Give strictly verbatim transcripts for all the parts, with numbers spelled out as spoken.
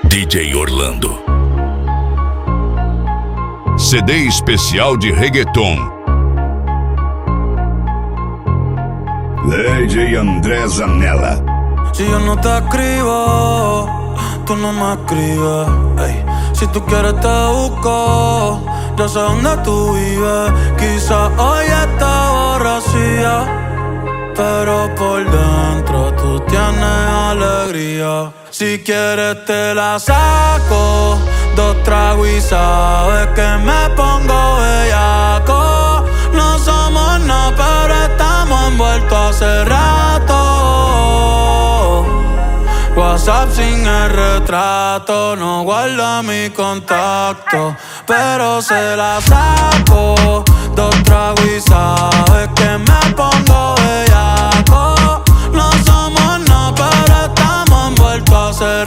D J Orlando. C D especial de reggaeton. D J André Zanella. Si yo no te escribo, tú no me escribes. Ey. Si tú quieres te busco, yo sé dónde tú vives. Quizás hoy está borracía, pero por dentro tú tienes alegría. Si quieres te la saco, dos tragos y sabes que me pongo bellaco. No somos nada, pero estamos envueltos hace rato. WhatsApp sin el retrato, no guarda mi contacto, pero se la saco, dos tragos y sabes que me pongo bellaco. No somos nada, pero estamos envueltos hace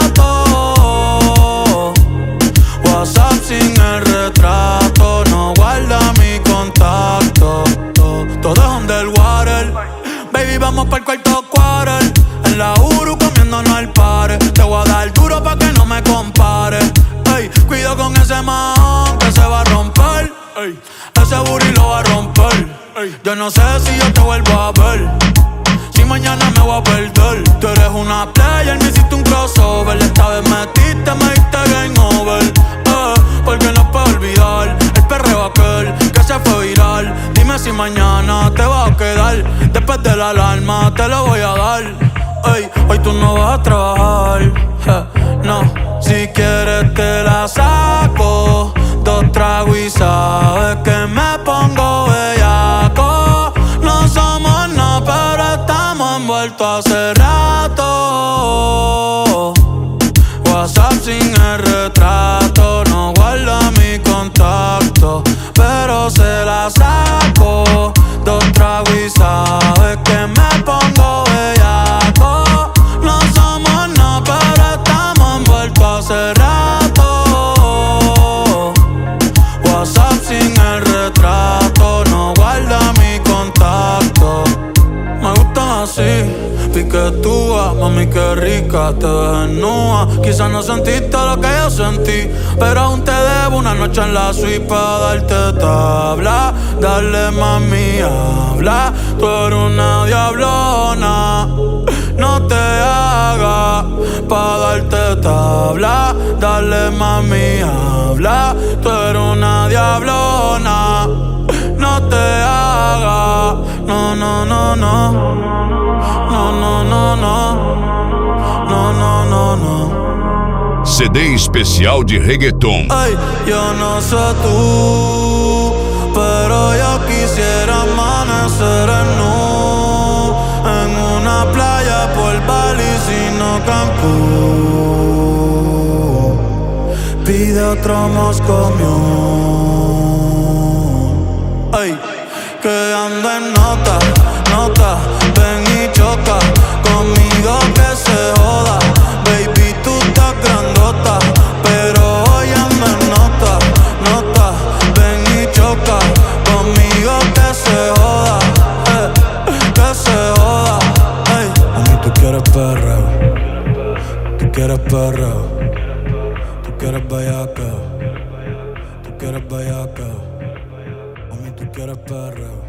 rato. WhatsApp sin el retrato, no guarda mi contacto. Todo es underwater, baby, vamos pa'l cuarto quarter. En la Uru comiéndonos al pare. Te voy a dar duro pa' que no me compare. Ey, cuido con ese man que se va a romper. Ey, ese booty lo va a romper. Ey, yo no sé si yo te vuelvo a ver, si mañana me voy a perder. Tú eres una player, me hiciste un crossover. Esta vez metiste, me diste game over. Eh, porque no puedo olvidar el perreo aquel que se fue viral. Dime si mañana te vas a quedar. Después de la alarma te lo voy a dar. Ey, hoy tú no vas a trabajar, eh, no. Si quieres te la saco, dos tragos y sabes que me pongo bellaco. No somos nada, pero estamos envueltos hace rato. WhatsApp sin el retrato, no guarda mi contacto, pero se la saco, dos tragos y sabes que me pongo bellaco. No somos nada, pero estamos envueltos hace rato. WhatsApp sin el retrato, no guarda mi contacto. Me gustan así, piquetúa, mami qué rica, te ves desnuda. Quizás no sentiste lo que yo sentí, pero aún te debo una noche en la suite pa' darte tabla. Dale mami, habla, tú eres una diablona. No te hagas pa' darte tabla. Dale mami, habla, tú eres una diablona. No te hagas, no, no, no, no. No, no, no, no. No, no, no, no. C D especial de reggaeton. Ay, yo no sé tú, pero yo quisiera amanecer en nu, en una playa por Bali, sino Cancún. Pide otro Moscow. Ay, que ando en nota, nota. Ven y choca conmigo que se joda. Baby, tú estás grandota, pero hoy ando en nota, nota. Ven y choca conmigo que se joda, eh, que se joda. Ey, a mí tú quieres perreo, tú quieres perreo, tú quieres bellaqueo, tú quieres bellaqueo. A mí tú quieres perreo.